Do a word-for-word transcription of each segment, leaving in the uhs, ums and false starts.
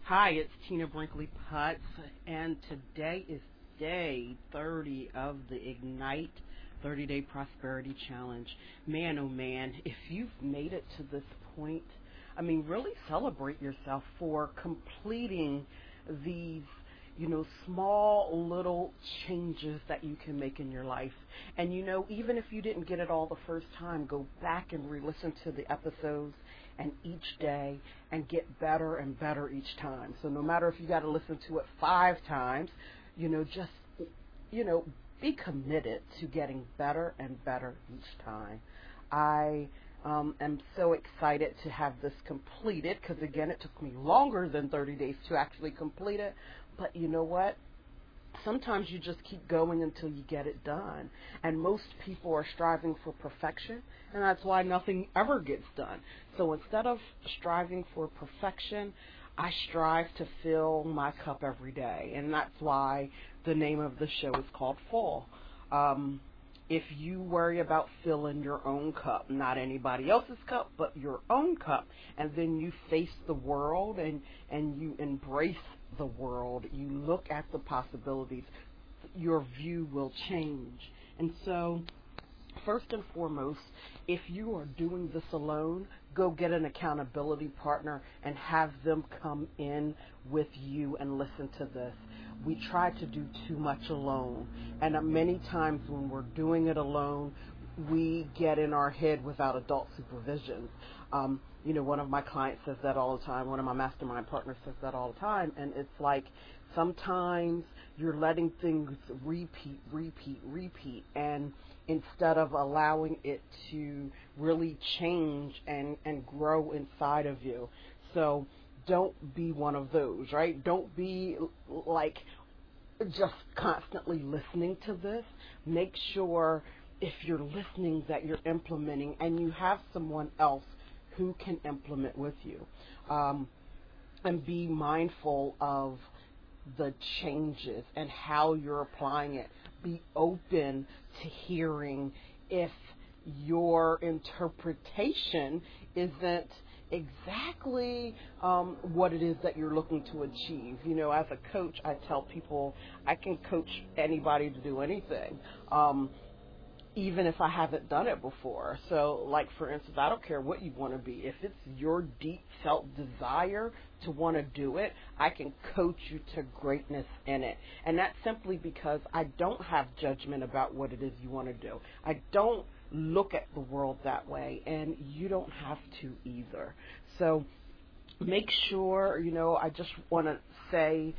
Hi, it's Tina Brinkley Putz, and today is day thirty of the Ignite thirty-Day Prosperity Challenge. Man, oh man, if you've made it to this point, I mean, really celebrate yourself for completing these, you know, small little changes that you can make in your life. And, you know, even if you didn't get it all the first time, go back and re-listen to the episodes and each day and get better and better each time. So no matter if you got to listen to it five times, you know, just, you know, be committed to getting better and better each time. I um, am so excited to have this completed because, again, it took me longer than thirty days to actually complete it. But you know what? Sometimes you just keep going until you get it done. And most people are striving for perfection, and that's why nothing ever gets done. So instead of striving for perfection, I strive to fill my cup every day. And that's why the name of the show is called Full. Um, if you worry about filling your own cup, not anybody else's cup, but your own cup, and then you face the world and, and you embrace the world, you look at the possibilities, your view will change. And so, first and foremost, if you are doing this alone, go get an accountability partner and have them come in with you and listen to this. We try to do too much alone, and many times when we're doing it alone, we get in our head without adult supervision. Um, you know, one of my clients says that all the time. One of my mastermind partners says that all the time. And it's like sometimes you're letting things repeat, repeat, repeat. And instead of allowing it to really change and, and grow inside of you. So don't be one of those, right? Don't be like just constantly listening to this. Make sure if you're listening that you're implementing and you have someone else who can implement with you. Um, and be mindful of the changes and how you're applying it. Be open to hearing if your interpretation isn't exactly um, what it is that you're looking to achieve. You know, as a coach, I tell people I can coach anybody to do anything. Um, even if I haven't done it before. So, like, for instance, I don't care what you want to be. If it's your deep felt desire to want to do it, I can coach you to greatness in it. And that's simply because I don't have judgment about what it is you want to do. I don't look at the world that way, and you don't have to either. So, make sure, you know, I just want to say,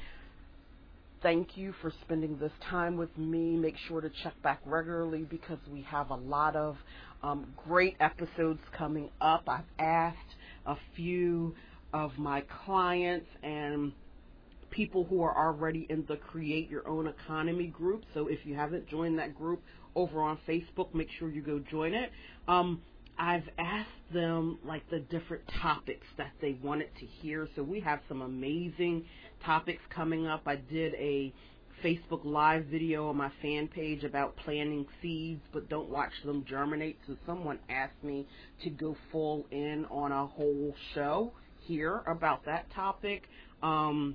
thank you for spending this time with me. Make sure to check back regularly because we have a lot of um, great episodes coming up. I've asked a few of my clients and people who are already in the Create Your Own Economy group. So if you haven't joined that group over on Facebook, make sure you go join it. Um, I've asked them like the different topics that they wanted to hear. So we have some amazing topics coming up. I did a Facebook Live video on my fan page about planting seeds, but don't watch them germinate. So someone asked me to go full in on a whole show here about that topic. Um,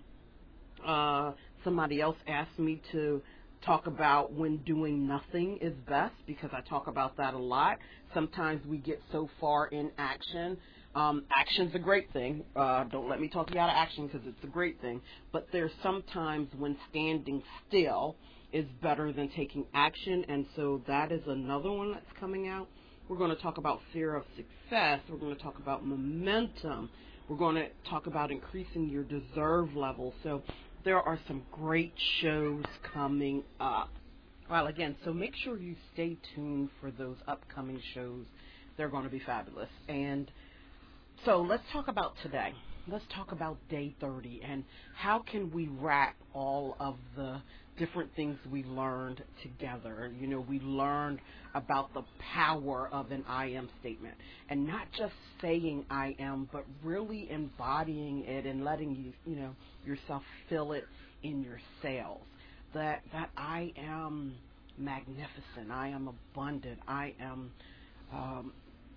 uh, somebody else asked me to talk about when doing nothing is best because I talk about that a lot. Sometimes we get so far in action. Um, action's a great thing. Uh, don't let me talk you out of action because it's a great thing. But there's sometimes when standing still is better than taking action, and so that is another one that's coming out. We're going to talk about fear of success. We're going to talk about momentum. We're going to talk about increasing your deserve level. So there are some great shows coming up. Well, again, so make sure you stay tuned for those upcoming shows. They're going to be fabulous. And so let's talk about today. Let's talk about day thirty and how can we wrap all of the different things we learned together. You know, we learned about the power of an I am statement and not just saying I am, but really embodying it and letting you, you know, yourself feel it in your cells. That that I am magnificent. I am abundant. I am um,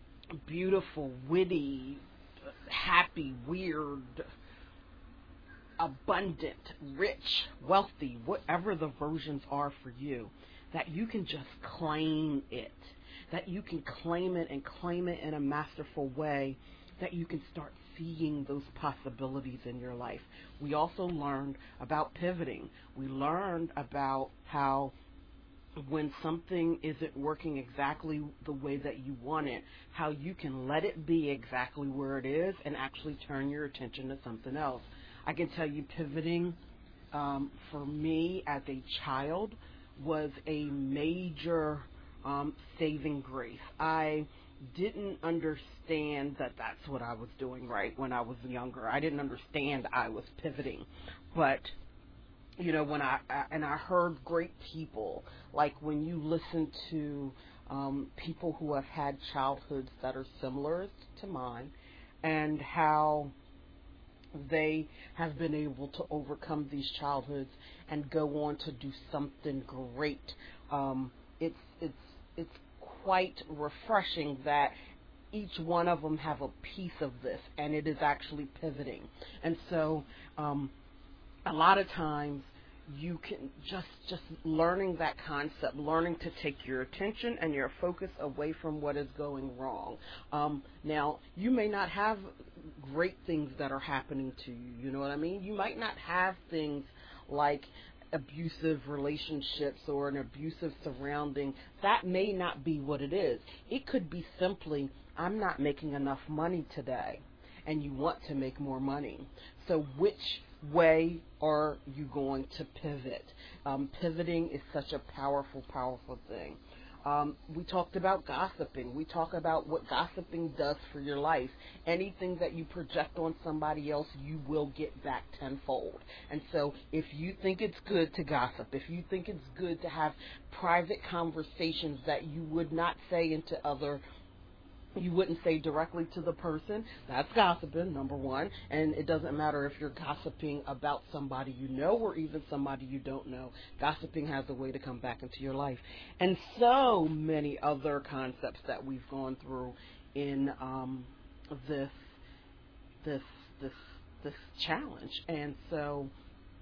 beautiful, witty, happy, weird, abundant, rich, wealthy, whatever the versions are for you, that you can just claim it, that you can claim it and claim it in a masterful way, that you can start seeing those possibilities in your life. We also learned about pivoting. We learned about how when something isn't working exactly the way that you want it, how you can let it be exactly where it is and actually turn your attention to something else. I can tell you pivoting um, for me as a child was a major um, saving grace. I didn't understand that that's what I was doing right when I was younger. I didn't understand I was pivoting. But, you know, when I, I and I heard great people, like when you listen to um, people who have had childhoods that are similar to mine, and how they have been able to overcome these childhoods and go on to do something great. Um, it's it's it's quite refreshing that each one of them have a piece of this, and it is actually pivoting. And so, um, a lot of times, you can just just learning that concept, learning to take your attention and your focus away from what is going wrong. Um, now, you may not have great things that are happening to you. You know what I mean? You might not have things like abusive relationships or an abusive surrounding. That may not be what it is. It could be simply, I'm not making enough money today, and you want to make more money. So which way are you going to pivot? Um, pivoting is such a powerful, powerful thing. Um, we talked about gossiping. We talk about what gossiping does for your life. Anything that you project on somebody else, you will get back tenfold. And so if you think it's good to gossip, if you think it's good to have private conversations that you would not say into other you wouldn't say directly to the person, that's gossiping, number one. And it doesn't matter if you're gossiping about somebody you know or even somebody you don't know. Gossiping has a way to come back into your life. And so many other concepts that we've gone through in um, this this this this challenge. And so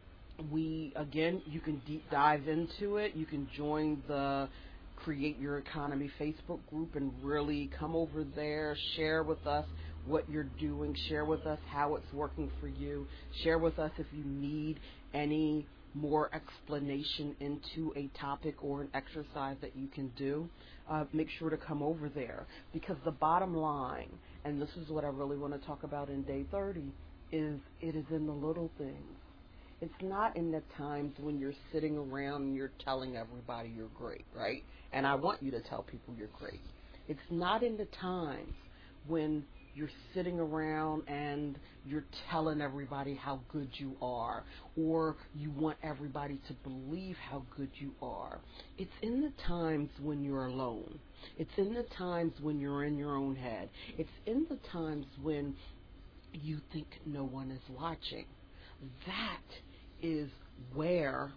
we, again, you can deep dive into it. You can join the Create Your Economy Facebook group and really come over there, share with us what you're doing, share with us how it's working for you, share with us if you need any more explanation into a topic or an exercise that you can do. Uh, make sure to come over there, because the bottom line, and this is what I really want to talk about in day thirty, is it is in the little things. It's not in the times when you're sitting around and you're telling everybody you're great, right? And I want you to tell people you're great. It's not in the times when you're sitting around and you're telling everybody how good you are, or you want everybody to believe how good you are. It's in the times when you're alone. It's in the times when you're in your own head. It's in the times when you think no one is watching. That is where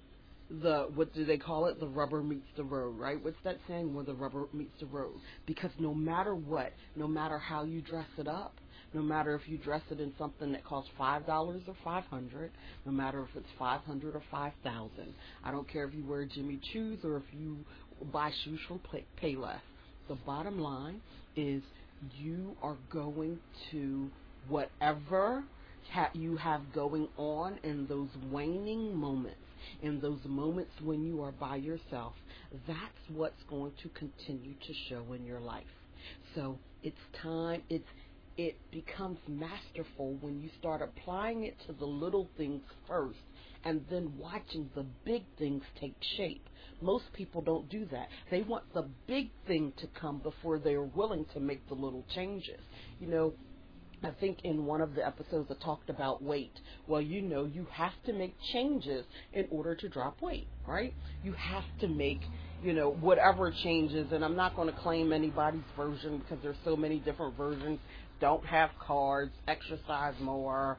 the, what do they call it? The rubber meets the road, right? What's that saying? Where the rubber meets the road. Because no matter what, no matter how you dress it up, no matter if you dress it in something that costs five dollars or five hundred dollars, no matter if it's five hundred dollars or five thousand dollars, I don't care if you wear Jimmy Choos or if you buy shoes from Payless. The bottom line is you are going to, whatever you have going on in those waning moments, in those moments when you are by yourself, that's what's going to continue to show in your life. So it's time, it's it becomes masterful when you start applying it to the little things first and then watching the big things take shape. Most people don't do that. They want the big thing to come before they're willing to make the little changes. You know, I think in one of the episodes I talked about weight. Well, you know, you have to make changes in order to drop weight, right? You have to make, you know, whatever changes, and I'm not going to claim anybody's version because there's so many different versions. Don't have carbs, exercise more,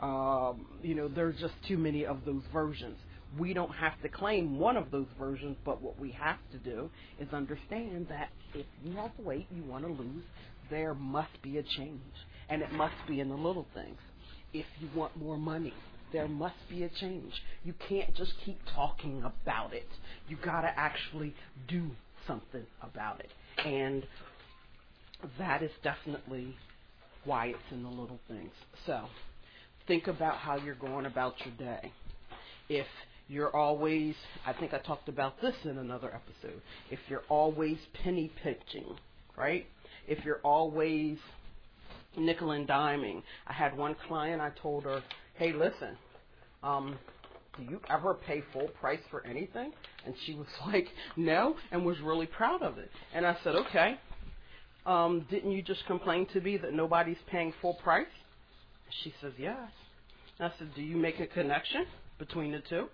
um, you know, there's just too many of those versions. We don't have to claim one of those versions, but what we have to do is understand that if you have weight you want to lose, there must be a change. And it must be in the little things. If you want more money, there must be a change. You can't just keep talking about it. You got to actually do something about it. And that is definitely why it's in the little things. So think about how you're going about your day. If you're always, I think I talked about this in another episode, if you're always penny pinching, right? If you're always nickel and diming. I had one client, I told her, hey, listen, um, do you ever pay full price for anything? And she was like, no, and was really proud of it. And I said, okay, um, didn't you just complain to me that nobody's paying full price? She says, yes. And I said, do you make a connection between the two?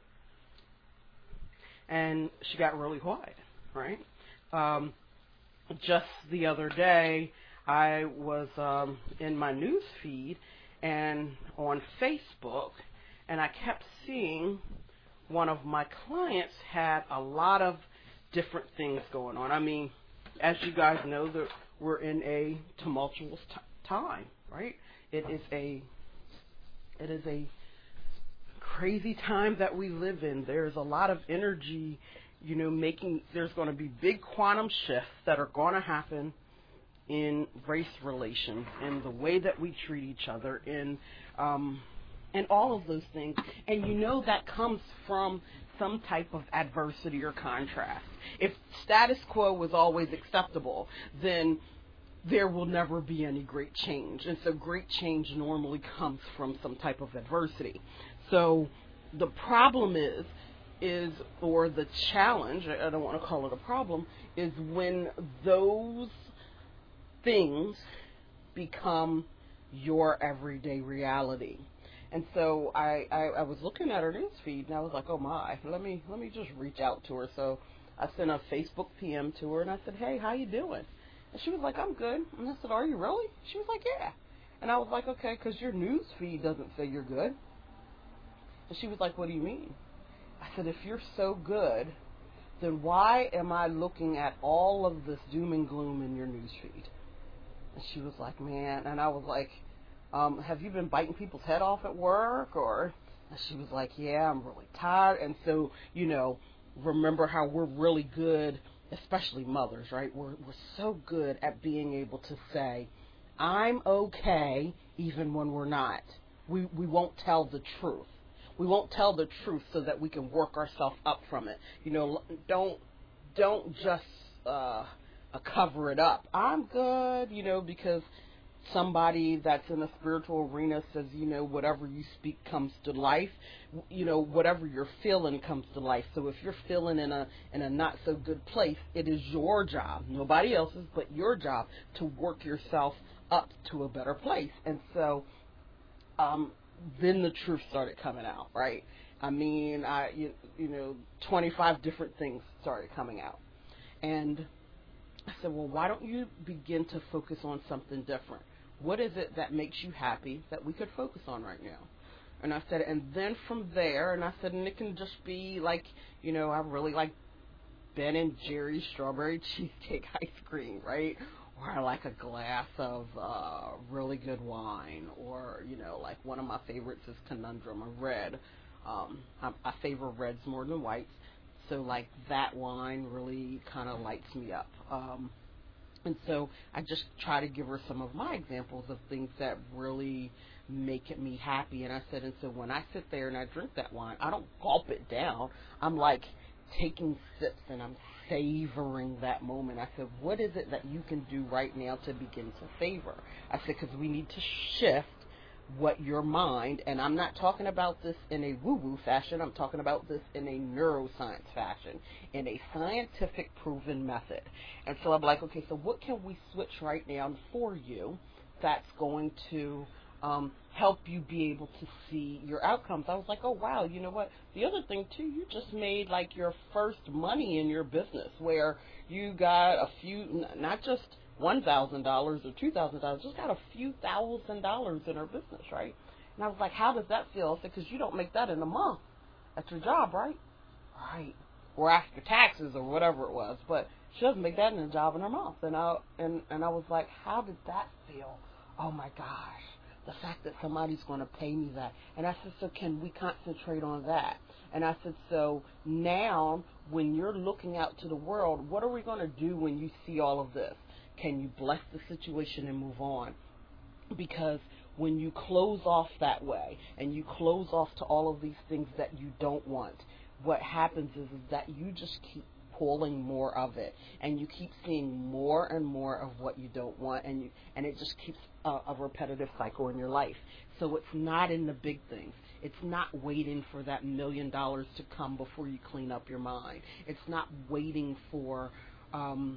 And she got really quiet, right? Um, just the other day, I was um, in my news feed and on Facebook, and I kept seeing one of my clients had a lot of different things going on. I mean, as you guys know, that we're in a tumultuous t- time, right? It is a it is a crazy time that we live in. There's a lot of energy, you know, making, there's going to be big quantum shifts that are going to happen in race relations, in the way that we treat each other, in um, and all of those things. And you know that comes from some type of adversity or contrast. If status quo was always acceptable, then there will never be any great change. And so great change normally comes from some type of adversity. So the problem is, is, or the challenge, I don't want to call it a problem, is when those things become your everyday reality. And so I, I, I was looking at her news feed and I was like, oh my, let me let me just reach out to her. So I sent a Facebook P M to her and I said, hey, how you doing? And she was like, I'm good. And I said, are you really? She was like, yeah. And I was like, okay, because your news feed doesn't say you're good. And she was like, what do you mean? I said, if you're so good, then why am I looking at all of this doom and gloom in your news feed? And she was like, man, and I was like, um, have you been biting people's head off at work? Or, and she was like, yeah, I'm really tired. And so, you know, remember how we're really good, especially mothers, right? We're, we're so good at being able to say, I'm okay, even when we're not. We, we won't tell the truth. We won't tell the truth so that we can work ourselves up from it. You know, don't, don't just, uh, Uh, cover it up. I'm good, you know, because somebody that's in a spiritual arena says, you know, whatever you speak comes to life. You know, whatever you're feeling comes to life. So if you're feeling in a in a not so good place, it is your job, nobody else's, but your job to work yourself up to a better place. And so, um, then the truth started coming out, right? I mean, I you, you know, twenty-five different things started coming out, and I said, well, why don't you begin to focus on something different? What is it that makes you happy that we could focus on right now? And I said, and then from there, and I said, and it can just be like, you know, I really like Ben and Jerry's strawberry cheesecake ice cream, right? Or I like a glass of uh, really good wine, or, you know, like one of my favorites is Conundrum, a red. Um, I, I favor reds more than whites. So, like, that wine really kind of lights me up. Um, and so I just try to give her some of my examples of things that really make me happy. And I said, and so when I sit there and I drink that wine, I don't gulp it down. I'm, like, taking sips and I'm savoring that moment. I said, what is it that you can do right now to begin to savor? I said, because we need to shift what your mind, and I'm not talking about this in a woo-woo fashion, I'm talking about this in a neuroscience fashion, in a scientific proven method. And so I'm like, okay, so what can we switch right now for you that's going to um, help you be able to see your outcomes? I was like, oh, wow, you know what? The other thing, too, you just made, like, your first money in your business where you got a few, not just one thousand dollars or two thousand dollars, just got a few thousand dollars in her business, right? And I was like, how does that feel? I said, because you don't make that in a month at your job, right? Right. Or after taxes or whatever it was. But she doesn't make that in a job in a month. And I, and, and I was like, how did that feel? Oh, my gosh. the fact that somebody's going to pay me that. And I said, so can we concentrate on that? And I said, so now when you're looking out to the world, what are we going to do when you see all of this? Can you bless the situation and move on? Because when you close off that way and you close off to all of these things that you don't want, what happens is, is that you just keep pulling more of it, and you keep seeing more and more of what you don't want, and you and it just keeps a, a repetitive cycle in your life. So it's not in the big things. It's not waiting for that million dollars to come before you clean up your mind. It's not waiting for um,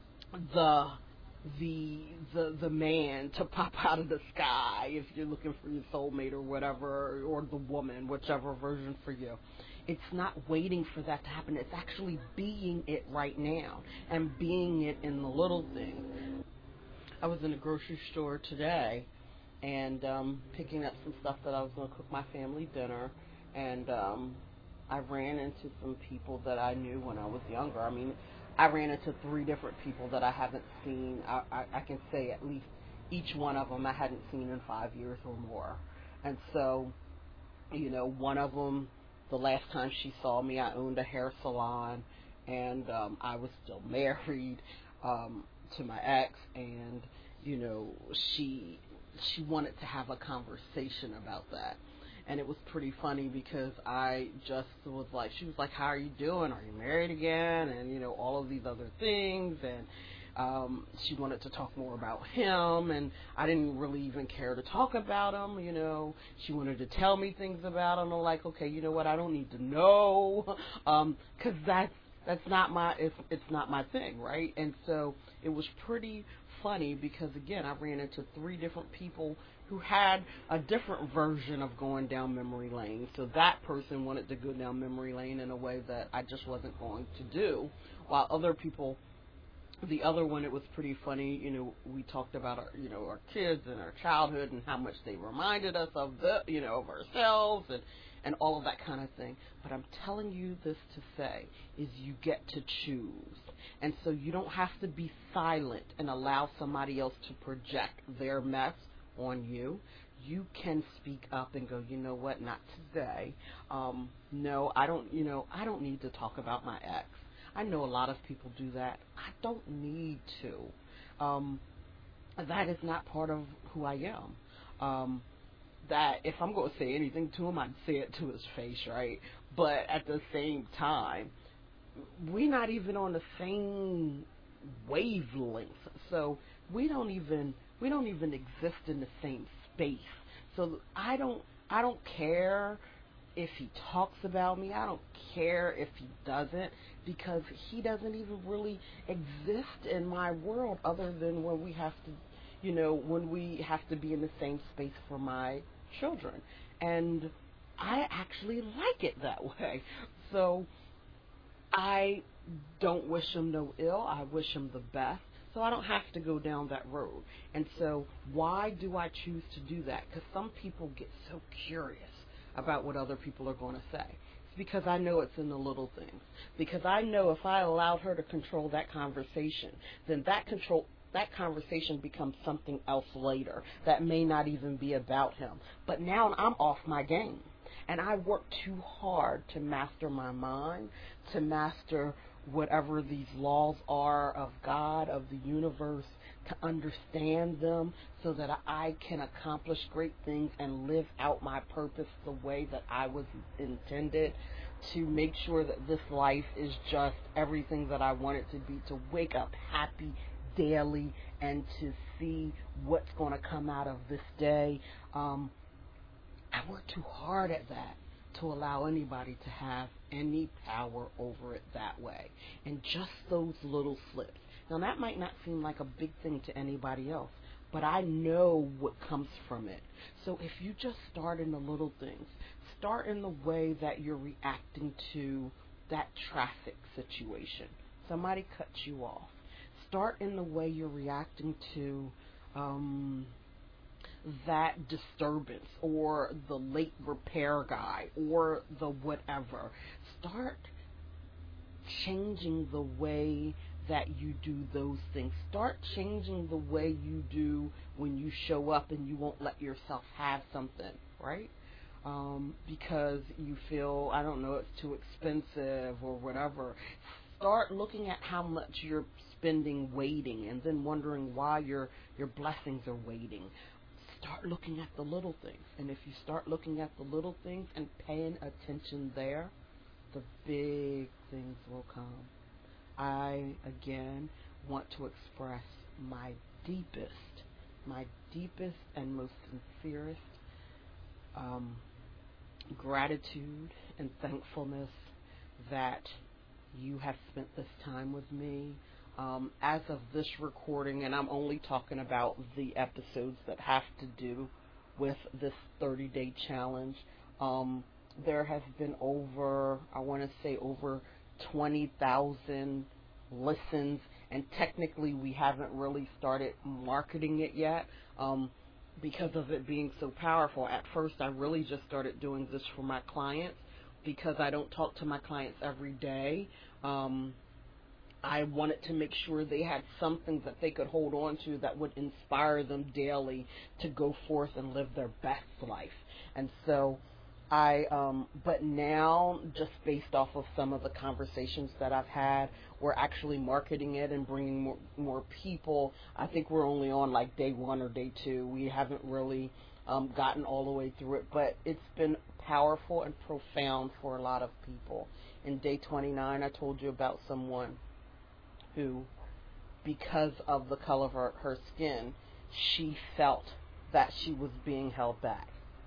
the the the the man to pop out of the sky if you're looking for your soulmate or whatever, or the woman, whichever version for you. It's not waiting for that to happen. It's actually being it right now, and being it in the little things. I was in a grocery store today and um, picking up some stuff that I was going to cook my family dinner, and um, I ran into some people that I knew when I was younger. I mean, I ran into three different people that I haven't seen. I, I, I can say at least each one of them I hadn't seen in five years or more. And so, you know, one of them, the last time she saw me, I owned a hair salon, and um, I was still married um, to my ex, and, you know, she she wanted to have a conversation about that. And it was pretty funny because I just was like, she was like, how are you doing? Are you married again? And, you know, all of these other things. And um, she wanted to talk more about him. And I didn't really even care to talk about him, you know. She wanted to tell me things about him. I'm like, okay, you know what? I don't need to know. Um, 'cause that's, that's not my, it's, it's not my thing, right? And so it was pretty funny because, again, I ran into three different people who had a different version of going down memory lane. So that person wanted to go down memory lane in a way that I just wasn't going to do, while other people, the other one, it was pretty funny. You know, we talked about our, you know, our kids and our childhood and how much they reminded us of the, you know, of ourselves and, and all of that kind of thing. But I'm telling you this to say is you get to choose. And so you don't have to be silent and allow somebody else to project their mess on you. You can speak up and go, you know what, not today. Um, no, I don't, you know, I don't need to talk about my ex. I know a lot of people do that. I don't need to. Um, that is not part of who I am. Um, that if I'm going to say anything to him, I'd say it to his face, right? But at the same time, we're not even on the same wavelength. So we don't even we don't even exist in the same space. So I don't I don't care if he talks about me. I don't care if he doesn't, because he doesn't even really exist in my world other than when we have to, you know, when we have to be in the same space for my children. And I actually like it that way. So I don't wish him no ill. I wish him the best. So I don't have to go down that road. And so why do I choose to do that? Because some people get so curious about what other people are going to say. It's because I know it's in the little things. Because I know if I allowed her to control that conversation, then that control that conversation becomes something else later that may not even be about him. But now I'm off my game. And I work too hard to master my mind, to master whatever these laws are of God, of the universe, to understand them so that I can accomplish great things and live out my purpose the way that I was intended, to make sure that this life is just everything that I want it to be, to wake up happy daily and to see what's going to come out of this day. Um, I work too hard at that to allow anybody to have any power over it that way. And just those little slips. Now, that might not seem like a big thing to anybody else, but I know what comes from it. So if you just start in the little things, start in the way that you're reacting to that traffic situation. Somebody cuts you off. Start in the way you're reacting to um, that disturbance or the late repair guy or the whatever. Start changing the way that you do those things. Start changing the way you do when you show up and you won't let yourself have something, right? Um, because you feel, I don't know, it's too expensive or whatever. Start looking at how much you're spending waiting and then wondering why your your blessings are waiting. Start looking at the little things. And if you start looking at the little things and paying attention there, the big things will come. I, again, want to express my deepest, my deepest and most sincerest um, gratitude and thankfulness that you have spent this time with me. Um, as of this recording, and I'm only talking about the episodes that have to do with this thirty-day challenge, um, there has been over, I want to say over twenty thousand listens, and technically we haven't really started marketing it yet um, because of it being so powerful. At first, I really just started doing this for my clients because I don't talk to my clients every day. Um, I wanted to make sure they had something that they could hold on to that would inspire them daily to go forth and live their best life. And so I, um, but now, just based off of some of the conversations that I've had, we're actually marketing it and bringing more, more people. I think we're only on like day one or day two. We haven't really um, gotten all the way through it, but it's been powerful and profound for a lot of people. In day twenty-nine, I told you about someone who, because of the color of her, her skin, she felt that she was being held back.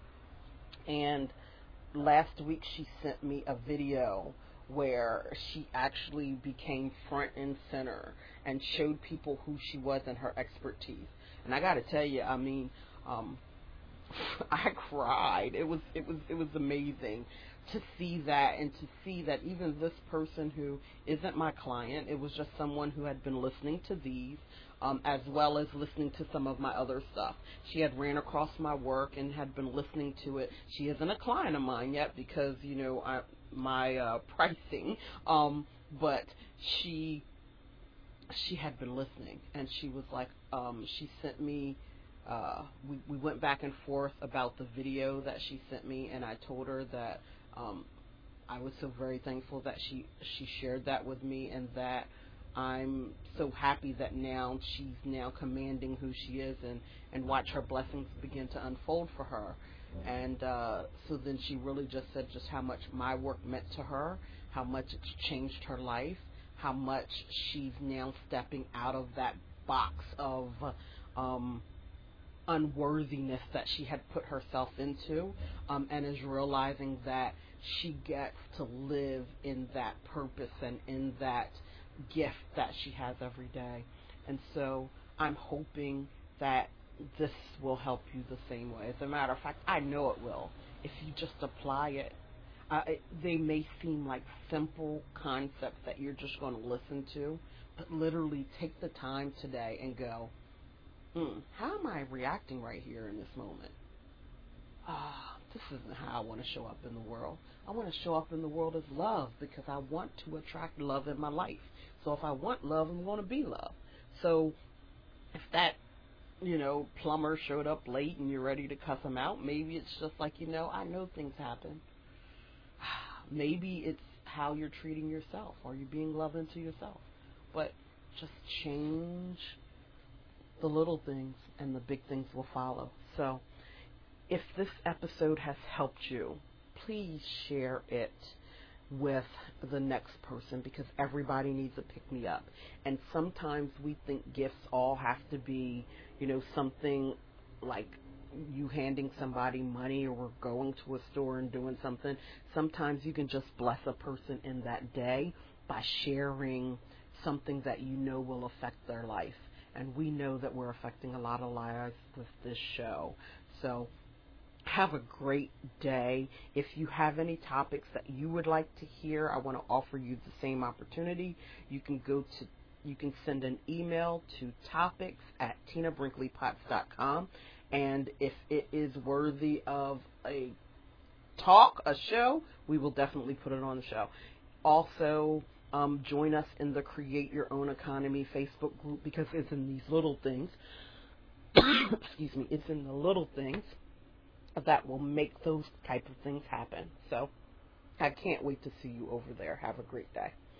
And last week she sent me a video where she actually became front and center and showed people who she was and her expertise. And I got to tell you, I mean, um, I cried. It was it was it was amazing to see that, and to see that even this person who isn't my client, it was just someone who had been listening to these, um, as well as listening to some of my other stuff. She had ran across my work and had been listening to it. She isn't a client of mine yet because, you know, I, my uh, pricing, um, but she she had been listening, and she was like, um, she sent me, uh, we, we went back and forth about the video that she sent me, and I told her that um, I was so very thankful that she, she shared that with me, and that I'm so happy that now she's now commanding who she is, and, and watch her blessings begin to unfold for her. And uh, so then she really just said just how much my work meant to her, how much it's changed her life, how much she's now stepping out of that box of um, unworthiness that she had put herself into, um, and is realizing that she gets to live in that purpose and in that gift that she has every day. And so I'm hoping that this will help you the same way. As a matter of fact, I know it will. If you just apply it, uh, it they may seem like simple concepts that you're just going to listen to, but literally take the time today and go, hmm, how am I reacting right here in this moment? Ah, this isn't how I want to show up in the world. I want to show up in the world as love, because I want to attract love in my life. So if I want love, I'm going to be love. So if that, you know, plumber showed up late and you're ready to cuss him out, maybe it's just like, you know, I know things happen. Maybe it's how you're treating yourself. Are you being loving to yourself? But just change the little things and the big things will follow. So if this episode has helped you, please share it with the next person, because everybody needs a pick-me-up. And sometimes we think gifts all have to be, you know, something like you handing somebody money or going to a store and doing something. Sometimes you can just bless a person in that day by sharing something that you know will affect their life. And we know that we're affecting a lot of lives with this show. So have a great day. If you have any topics that you would like to hear, I want to offer you the same opportunity. You can go to, you can send an email to topics at tina brinkley potts dot com. And if it is worthy of a talk, a show, we will definitely put it on the show. Also, Um, join us in the Create Your Own Economy Facebook group, because it's in these little things, excuse me, it's in the little things that will make those type of things happen. So I can't wait to see you over there. Have a great day.